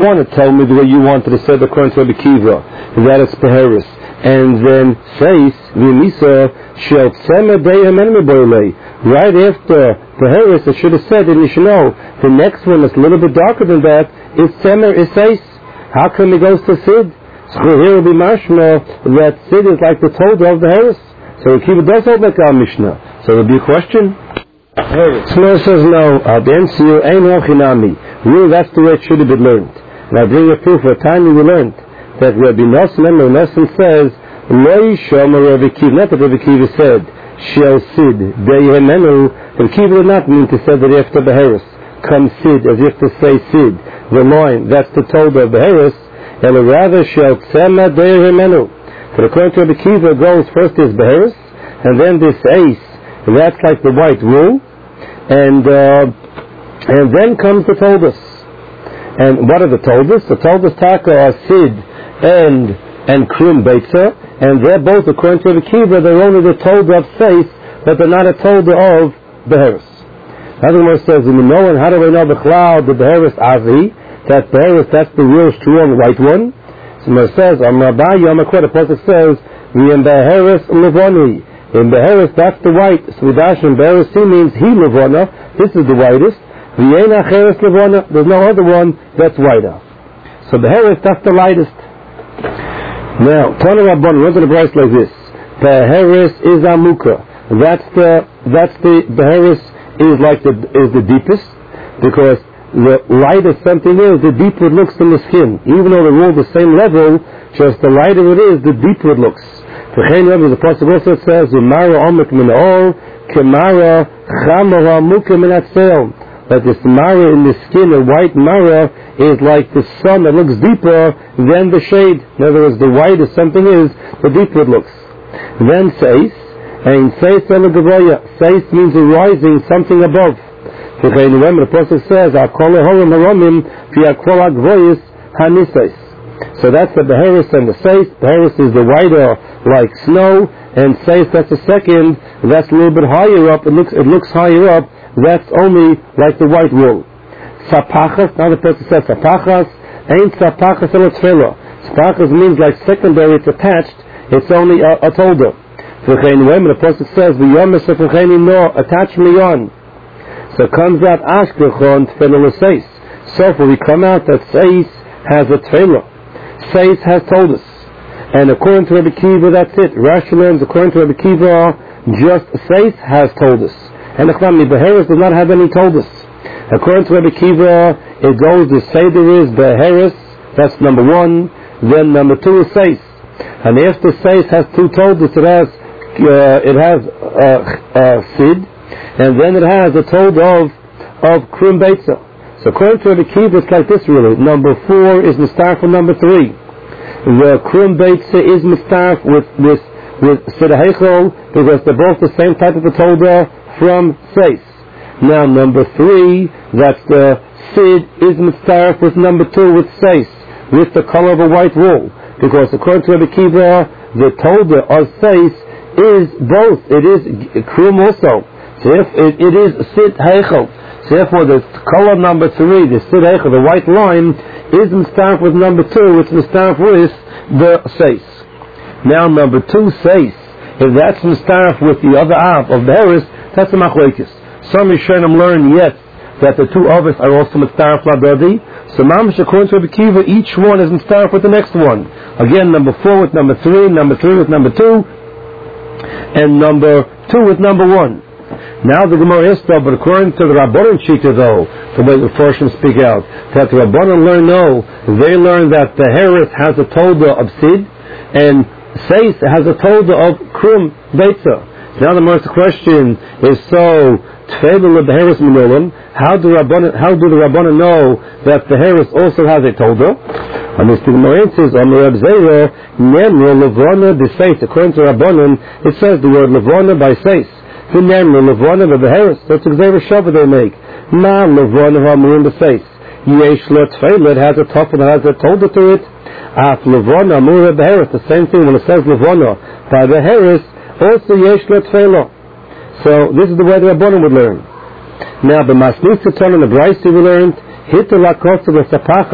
want to tell me the way you wanted to say the according to Rabbi Kiva, that it's Beheris. And then says, V'misa shel tzemer dehem en meboilei. Right after Beheris, it should have said, and you should know, the next one is a little bit darker than that, is tzemer, is says. How come it goes to Sid? So here will be mashma that Sid is like the Torah of the Beheris. So the Kiva does hold like our Mishnah. So there'll be a question. Shmuel says no. I'll answer you. Ein hochinami. Really, that's the way it should have been learned. And I bring a proof. For a time we learned that Rabbi Nosson says, Loi shomer Rabbi Kiva. Not that Rabbi Kiva said, Shel Sid Deyemenu. Rabbi Kiva did not mean to say that after Beheris come Sid, as if to say Sid, the line. That's the Torah of Beheris. And rather Shel Tzema Deyemenu. But according to Rabbi Kiva, goes first is Beheris, and then this Ace. That's like the white wool, and then comes the Toldos. And what are the Toldos? The Toldos taka are Sid and Krum Beitza, and they're both, according to the Kiva, they're only the Tolda of Seis, but they're not a Tolda of Beheris. Another one says, in the knowing, how do we know the cloud, the Beheris Avi, that Beheris, that's the real strong white one. So it says, Rabbi Yom HaKwed, the Prophet says, V'yem Beheris Levoni. In Beheris, that's the white. So in Beheris, he means he Levona. This is the whitest. V'yein Acheres Levona. There's no other one that's whiter. So Beheris, that's the lightest. Now, Tana Rabban, look at the price like this. Beheris is Amuka. That's the Beheris is the deepest, because the lighter something is, the deeper it looks in the skin. Even though they're all the same level, just the lighter it is, the deeper it looks. The Apostle also says, "Umara omek min or kemara chamara muka min atzel." That this mara in the skin, a white mara, is like the sun that looks deeper than the shade. In other words, the whiter something is, the deeper it looks. Then says, and says elagavoya. Says means rising, something above. The Apostle says, "Akol horim haromim fi akol agvoyis hanisais." So that's the Beheris and the Seis. Beheris is the whiter, like snow, and Seis, that's the second. That's a little bit higher up. It looks higher up. That's only like the white wool. Sapachas. Now the person says sapachas. Ain't sapachas el tefillah. Sapachas means like secondary. It's attached. It's only a tolda. The person says v'yomes v'cheni no attach me on. So it comes out ashkechon tefillah Seis. So when we come out that Seis has a tefillah. Seis has told us, and according to Rabbi Kiva, that's it. Rashi learns according to Rabbi Kiva, just Seis has told us, and the Beheris does not have any told us. According to Rabbi Kiva, it goes the Seder is Beheris, that's number one. Then number two is Seis, and after Seis has two told us, it has Sid, and then it has a told of Krum Beitza. So according to Rabbi Kiva, it's like this really. Number 4 is Mistar for number 3. The Krum Beitza is Mistar with Sid HaHeichel, because they're both the same type of a Torah from Seis. Now number 3, that's the Sid, is Mistar with number 2 with Seis, with the color of a white wool. Because according to Rabbi Kiva, the Torah of Seis is both. It is Krum also. So if it is Sid HaHeichel. So therefore, the color number 3, the Sid HaHeichel, the white line, is mistarf with number 2, it's mistarf with the Seis. Now, number 2 Seis, if that's mistarf with the other Av of the Beheris, that's a machlokes. Some Rishonim learn yet that the two Avos are also mistarf labadi. So, Mamash, according to Rabbi Kiva, each one is mistarf with the next one. Again, number 4 with number 3, number 3 with number 2, and number 2 with number 1. Now the Gemara is though, but according to the Rabbanan Shita though, the way the Farshim speak out, that the Rabbanan learn they learn that the Beheris has a Tolda of Sid, and Seis has a Tolda of Krum Beitza. Now the most question is, so Tfeilah Beheris Minolim, how do the Rabbanan know that the Beheris also has a Tolda? And the Gemara says, Amar Reb Zera, Nemra Levona de Seis. According to Rabbanan, it says the word Levona by Seis. Levona of the Beheris. That's exactly Shabbat they make. Ma Levona Hamurim B'Seis. Yesh Lo Tfeilah, it has a top and has a Tolda to it. Af Levona Hamurim Beheris. The same thing when it says Levona by the Beheris, also Yesh Lo Tfeilah. So this is the way the Rabbanan would learn. Now the Masnitza Ton and the Braisi we learned, Hitta Lakotza the Sapachas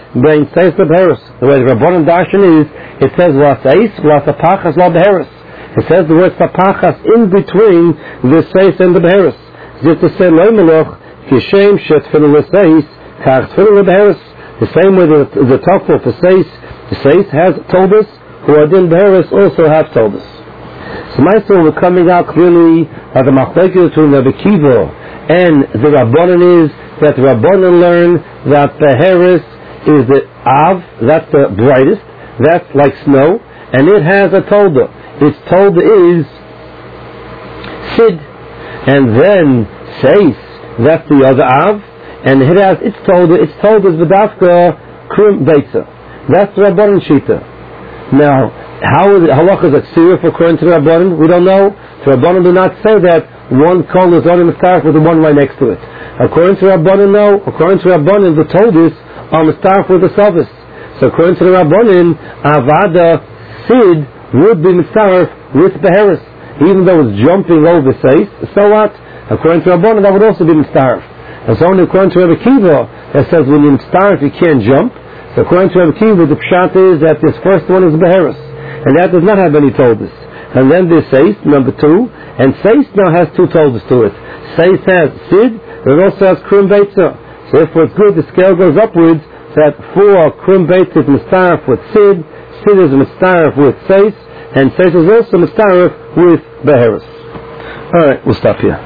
bein seis lebeheres. The way the Rabbanan Darshan is, it says la seis, la sapachas, la beheres. It says the word sapachas in between the seis and the beheres. Just to say loy meloch kishem shet tefillah leseis kach tefillah lebeheres. The same way the tafel for seis, the seis has told us, who are din beheres also have told us. So my soul, we're coming out clearly that the machlekes between Rabbi Kiva and the Rabbanan is that the Rabbanan learn that the Beheres is the Av, that's the brightest, that's like snow, and it has a Tolda. Its Tolda is Sid, and then Seis, that's the other Av, and it has its Tolda is V'dafka Krum Beitza. That's the Rabbanan Shita. Now, how is it, halacha is aksirif according to the Rabbanan? We don't know. The Rabbanan do not say that one kol is on the mistarif with the one right next to it. According to Rabbanan, no. According to Rabbanan, the toldis are mistarif with the savis. So according to the Rabbanan, avada sid would be mistarif with beheres, even though it's jumping over seis. So what? According to Rabbanan, that would also be mistarif. It's only according to Rabbi Kiva that says when you mistarif, you can't jump. So according to Rabbi Kiva, the pshat is that this first one is beheres. And that does not have any toldus. And then there's Seis, number 2, and Seis now has 2 toldus to it. Seis has Sid, and it also has Krum Beitza. So therefore it's good, the scale goes upwards, that for Krum Beitza is Mistarif with Sid, Sid is Mistarif with Seis, and Seis is also Mistarif with Beheres. Alright, we'll stop here.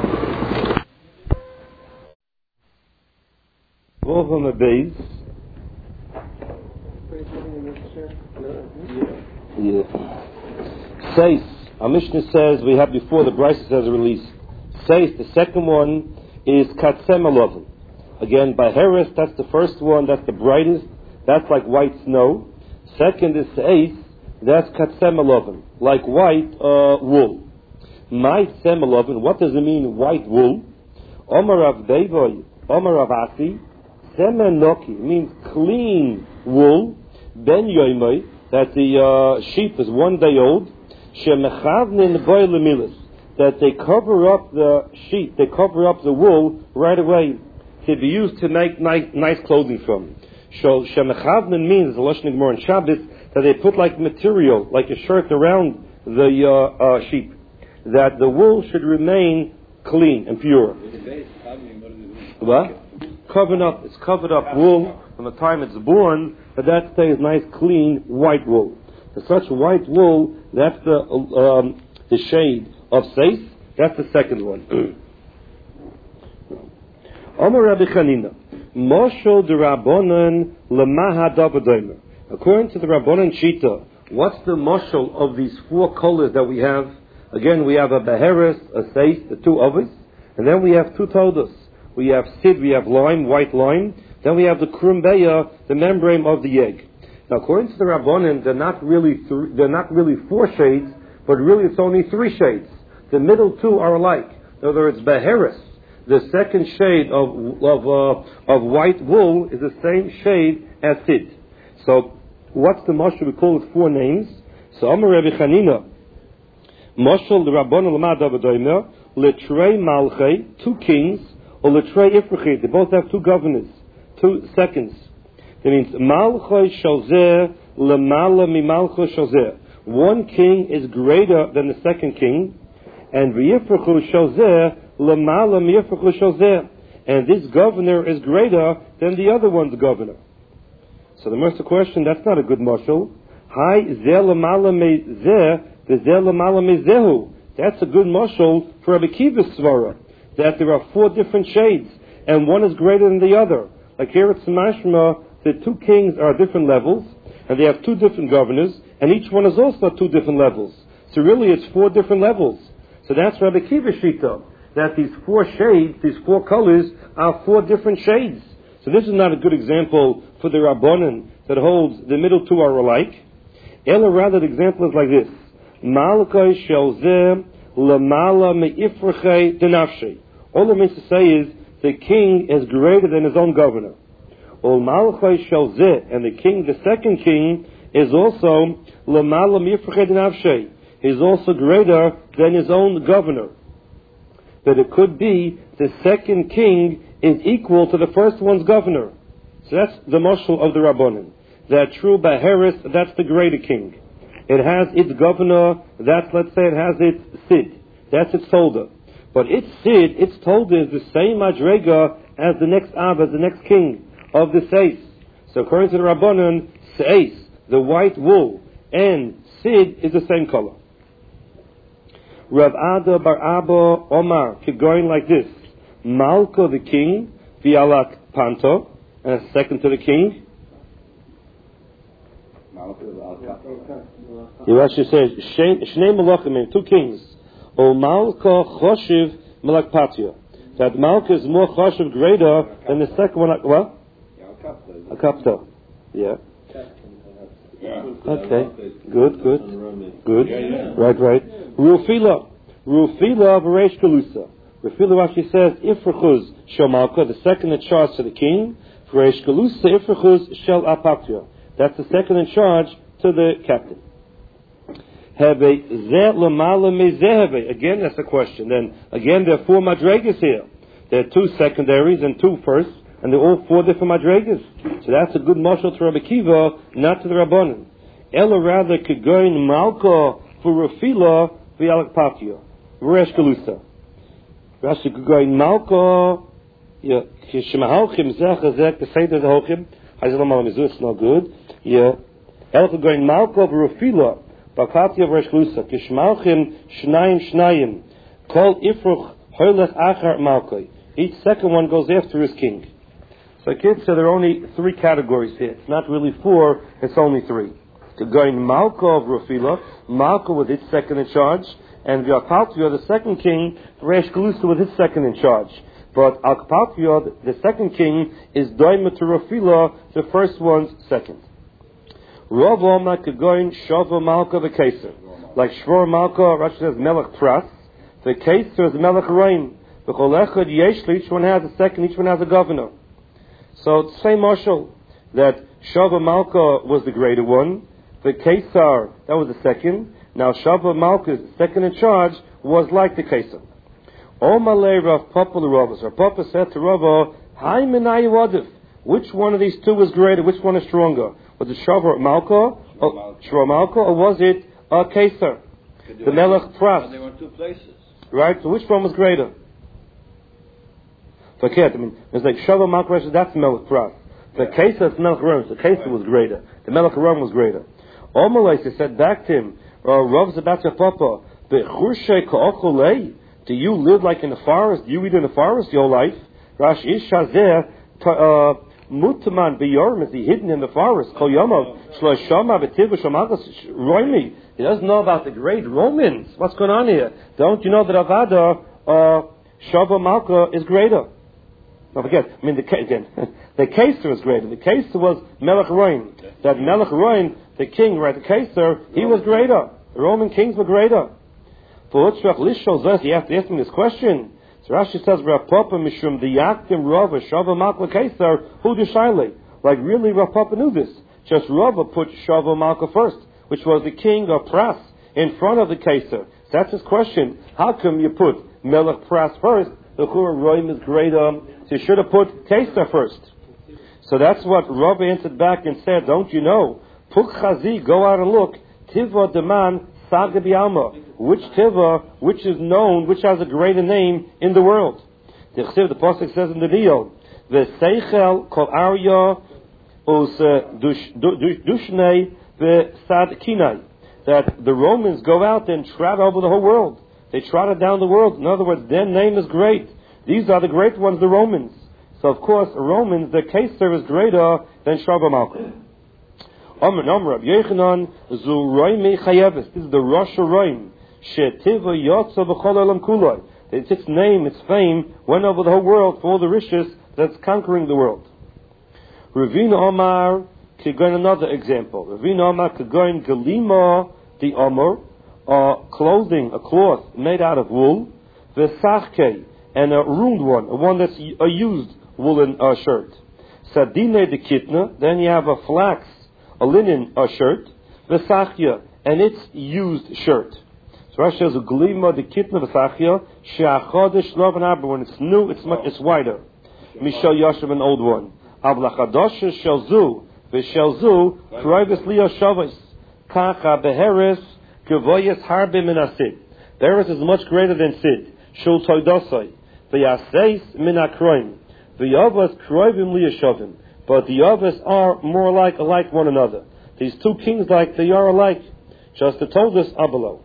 Yeah. Seis, our Mishnah says, we have before the Brisa says release. Seis, the second one is Katzem Elovin. Again, Beheres, that's the first one, that's the brightest, that's like white snow. Second is Seis, that's Katzem Elovin, like white wool. My Tzem Elovin, what does it mean, white wool? Omar Rav Devoy, Omar Rav Asi, Semen Noki, means clean wool. Ben Yoimoi, that the sheep is 1 day old, that they cover up the sheep, they cover up the wool right away to be used to make nice clothing from. So shemechavnen means, the Lashon Gemara in Shabbos, that they put like material, like a shirt around the sheep, that the wool should remain clean and pure. What? It's covered up wool from the time it's born, but that stays nice, clean, white wool. So such white wool, that's the shade of Seis. That's the second one. Amar Rabbi Chanina, Moshel de Rabbanan lemaha davadomer. According to the Rabbanan Shita, what's the moshel of these 4 colors that we have? Again, we have a beheres, a seis, the 2 others, and then we have 2 todos. We have sid, we have lime, white lime. Then we have the krumbeya, the membrane of the egg. Now, according to the Rabbanan, they're not really 4 shades, but really it's only 3 shades. The middle 2 are alike. In other words, beheres, the second shade of white wool, is the same shade as sid. So, what's the mashal? We call it 4 names. So, Amar Rabbi Chanina, mashal the Rabbanan l'mad avadomer letrei malchei, 2 kings, or letrei ifrachei. They both have 2 governors, 2 seconds. That means malchei shalzeh lemala mi malchei shalzeh. 1 king is greater than the second king, and v'yifrachu shalzeh lemala mi yifrachu shalzeh. And this governor is greater than the other one's governor. So the first question, that's not a good mashal. Hi zeh lemala me zeh, the zeh lemala me zehu. That's a good mashal for Rabbi Kiva's svara, that there are 4 different shades, and one is greater than the other. Like here it's mashma, the 2 kings are different levels, and they have 2 different governors, and each one is also 2 different levels. So really it's 4 different levels. So that's Rabbi Kiva Shita, that these 4 shades, these 4 colors, are 4 different shades. So this is not a good example for the Rabbanan that holds the middle 2 are alike. Ella, rather, the example is like this. Malkai shelzeh lamala me'ifrachei denafshei. All it means to say is, the king is greater than his own governor. Ol malchai shelzeh, and the king, the second king, is also lamala me'ifrachei denafshei. He's also greater than his own governor. But it could be the second king is equal to the first one's governor. So that's the mashal of the Rabbanan. That true Beheris, that's the greater king. It has its governor, let's say it has its Sid. That's its holder. But its Sid, its holder is the same Madrega as the next Abba, as the next king of the Seis. So according to the Rabbanan, Seis, the white wool, and Sid is the same color. Rav Ada bar Abba Omar, keep going like this. Malko the king, Vialak Panto, and a second to the king. He actually says, Shnei Malachim, two kings. O Malka Choshiv Malakpatio. That Malka is more Choshiv greater than the second one. What? A Kapta. Yeah. Okay. Good. Right. Rufila of Reish Galusa. Rufila actually says, Ifrachuz Shel Malka, the second in charge to the king. Reish Galusa Ifrachuz Shel Apatio. That's the second in charge to the captain. Again, that's a question. Then, again, there are 4 madregas here. There are 2 secondaries and 2 firsts, and they're all 4 different madregas. So that's a good marshal to Rabbi Kiva, not to the Rabbanan. Ella rather could go in Malka for Rafila v'Alak Patio. V'Resh Galusa. Rashi could go in Malka, Shemahauchim Zech, the Seder Hochim. It's not good. Yeah. Ella could go in Malka for Rafila. Bakati of Resh Galusa, Kishmalchim Shnayim, called Ifruch Hoylech Achar Malkoi. Each second one goes after his king. So kids, so there are only 3 categories here. It's not really 4, it's only 3. To go in Malka of Rafila, Malka with its second in charge, and V'Alkpatio, the second king, Resh Galusa with his second in charge. But Alkpatio, the second king, is Doima to Rafila, the first one's second. Rav Omar could go in Shava Malka the Keser. Like Shvor Malka, Rashi says Melech Pras. The Keser is Melech Rein. The Cholechad Yeshli, each one has a second, each one has a governor. So it's the same marshal that Shava Malka was the greater one. The Keser, that was the second. Now Shava Malka, the second in charge, was like the Keser. Omalei Rav Papa L'Ravas. Rav Papa said to Rava, Hai Menai Wadif. Which one of these 2 is greater? Which one is stronger? Was it Shava Malka, or was it Keser? The Melech Pras. They were in 2 places. Right? So which one was greater? So it's like Shava Malka, that's Melech Pras. The Keser is Melech Ram. The Keser was greater. The Melech Ram was greater. Omalei said back to him, Rav Zabatya Papa, do you live like in the forest? Do you eat in the forest your whole life? Rash Ish Hazeh, Mutman Biyorim, is he hidden in the forest? Kol Yomov, Shloshama B'Tiv Shamagas Roimi. He doesn't know about the great Romans. What's going on here? Don't you know that Avada Shava Malka is greater? Don't forget. The Keser is greater. The Keser was Melech Roim. That Melech Roim, the king, right? The Keser, he was greater. The Roman kings were greater. For Utzrach Lishol Zez, you have to ask me this question. So Rashi says, Rav Papa Mishum the Yaktim Rava Shava Malka Keser Hu Deshaile. Like really, Rav Papa knew this. Just Rava put Shava Malka first, which was the king of Pras, in front of the Keser. So that's his question. How come you put Melech Pras first? The Chur Roim is greater. So you should have put Keser first. So that's what Rava answered back and said, don't you know? Puk Chazi, go out and look. Tiva Deman Saga Bialma. Which Tiva, which is known, which has a greater name in the world. The Pasuk says in the Neo, the Seichel Kol Arya Us Dushnei the Sad Kinai. That the Romans go out and trot over the whole world. They trotted down the world. In other words, their name is great. These are the great ones, the Romans. So of course, Romans, their Keser is greater than Shava Malka. This is the Rosh Roim. It's its name, its fame, went over the whole world for all the riches that's conquering the world. Ravina Omar, Kigoin, another example. Ravina Omar, Kigoin, Galima, the Omar, clothing, a cloth made out of wool, Vesachke, and a ruined one that's a used woolen shirt. Sadine de Kitna, then you have a flax, a linen shirt, Vesachya, and its used shirt. So Rashi says, Glima de Kitna Vesachya, She'achodesh Lovan Abba, when it's new, it's wider. Mishal Yashav, an old one. Ablachadosha shelzu v'shelzu kroivis leo shavos. Kacha beheres kevoyes harbe minasid. Beheres is much greater than sid. Shul toidosai v'yaseis minakroim v'yavas kroivim liyashavim. But the others are more alike one another. These two kings, like they are alike. Just as told us below.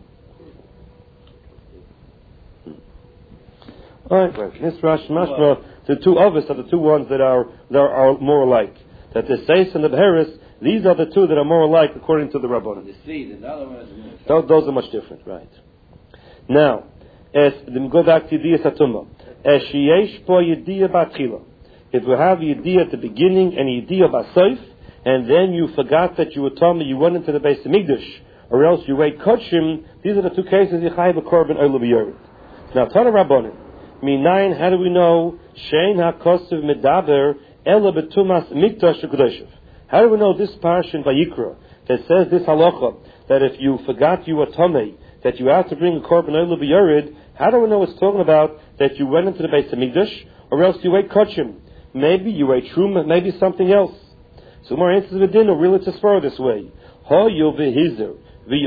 Alright, the two others are the two ones that are more alike. That the Seis and the Beheres, these are the two that are more alike according to the Rabbanan. Those are much different, right? Now, then go back to Yediyah Satumah. If you have Yediyah at the beginning and Yediyah Basoif, and then you forgot that you were Tomei, you went into the Beis Hamikdash, or else you ate Kodshim, these are the two cases you chayav a korban oil b'yored. Now, Tana Rabbanan, Minayin, how do we know Shein HaKosev Medaber Ela Betumas Mikdash HaKodeshev? How do we know this parsha in Vayikra that says this halacha, that if you forgot you were Tomei, that you have to bring a korban oil b'yored? How do we know it's talking about that you went into the Beis Hamikdash, or else you ate Kodshim? Maybe you ate Truma, maybe something else. So more answers of dinner really to spur this way. The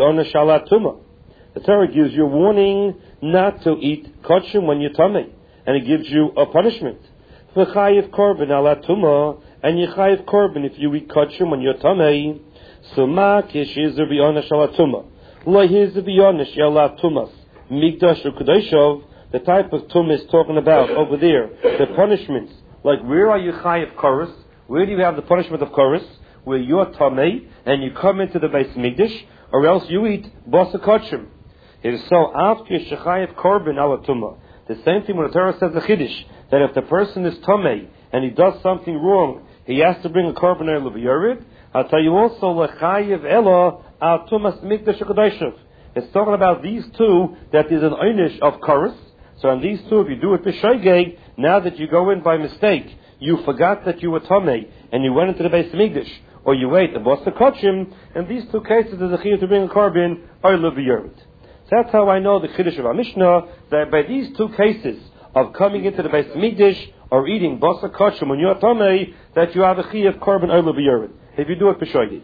Torah gives you a warning not to eat kodshim when you're tummy, and it gives you a punishment. V'chayiv korban ala tuma, and you chayiv korban if you eat kodshim when you're tummy. Suma kishizer v'yona shalatuma, lo hizer v'yona shalatumas mikdash u'kedeshov. The type of tum is talking about over there, the punishments. Like, where are you chayiv korus? Where do you have the punishment of korus? Where you're tamei and you come into the Beis Hamikdash, or else you eat basa kodshim. It is so after shechayiv korban ala tumah. The same thing when the Torah says the chiddush, that if the person is tamei and he does something wrong, he has to bring a korban oil b'yored. I'll tell you also lechayiv ela al tumas mikdash hakadosh. It's talking about these two, that is an einish of korus. So on these two, if you do it b'shoigeg, now that you go in by mistake, you forgot that you were tamei and you went into the Beis Hamikdash, or you ate the basa kodshim. In these two cases, there's a chiyuv to bring a korban oil b'yored. So that's how I know the chiddush of our Mishnah, that by these two cases of coming into the Beis Hamikdash or eating basa kodshim when you're tamei, that you have a chiyuv korban oil b'yored if you do it b'shoigeg.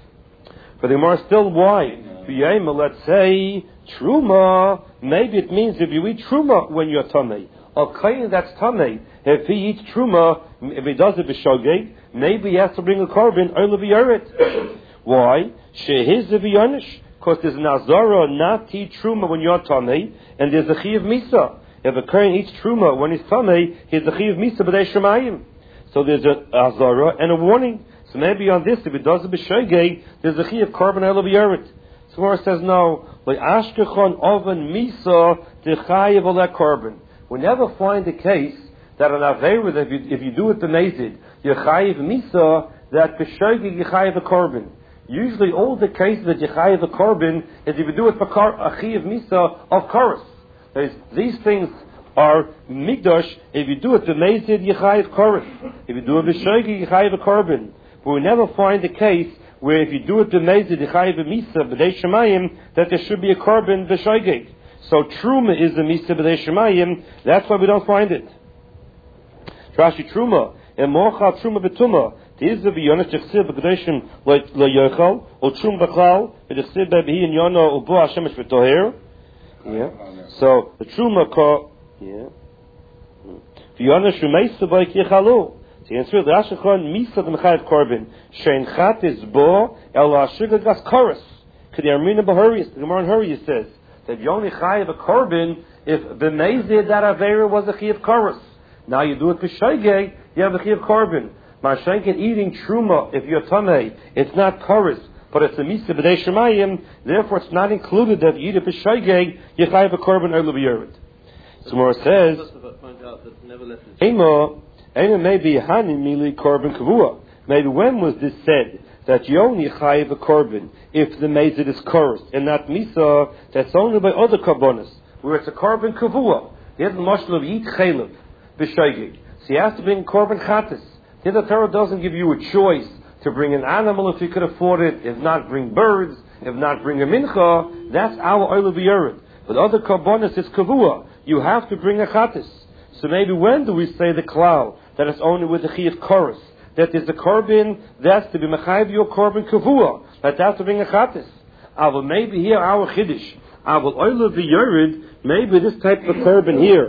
But the more still, why? Let's say truma. Maybe it means if you eat truma when you're tamei. A kohen that's tamei, if he eats truma, if he does it b'shogeg, maybe he has to bring a korban oil b'yored. Why? Shehiz v'yonish. Because there's an azara not to eat truma when you're tamei, and there's a chiyuv misa. If a kohen eats truma when he's tamei, he's a chiyuv misa b'dei shemayim. So there's an azara and a warning. So maybe on this, if it does it b'shogeg, there's a chiyuv korban oil b'yored. So Gemara says no. Like ashkechon oven misa dechayev oleh korban. We never find a case that an aveira, that if you do it b'mezid, yechayev misa, that b'shogeg yechayev a korban. Usually, all the cases that yechayev a korban is if you do it for a chayev misa of chorus. These things are mikdash. If you do it b'mezid, yechayev chorus. If you do it b'shogeg, yechayev a korban. But we never find a case where if you do it b'mezid, yechayev a misa b'dei shemayim, that there should be a korban b'shogeg. So truma is the misa b'dei shemayim. That's why we don't find it. Rashi truma and mochal truma betuma. This is the v'yonis t'chsiv b'kedeshim lo or truma b'klal v't'chsiv b'hi in yono ubo hashemesh v'toher. Yeah. So the truma v'yonis shumeis v'boik yichalu. The answer is Rashi chon misa d'mechayev korban shein chat is bo el ha'shiga gas chorus. K'di b'huriyas. The Gemara in Huriyas says that you only chayev a korban if b'mezid that avera was a chayev chorus. Now you do it b'shogeg, you have a chiyuv korban. Mashenkin eating truma, if you're tamei, it's not chorus, but it's a misa b'dei shemayim. Therefore, it's not included that you eat it b'shogeg, you have a korban oil b'yored. So Gemara says, Ema maybe hani mili korban kavua. Maybe when was this said that you only chayev a korban if the mezid is chorus and not misa? That's only by other korbanos where it's a korban kavua. There's the mashal of eat chaylev. B'shogeg. So he has to bring korban chatas. Here the Torah doesn't give you a choice to bring an animal if you could afford it, if not bring birds, if not bring a mincha. That's our oil b'yored. But other korbanos is kavua. You have to bring a chatas. So maybe when do we say the klal that it's only with the chiyuv chorus that is the korban that's to be mechayiv your korban kavua, that has to bring a chatas. But maybe here our chiddush, maybe this type of korban here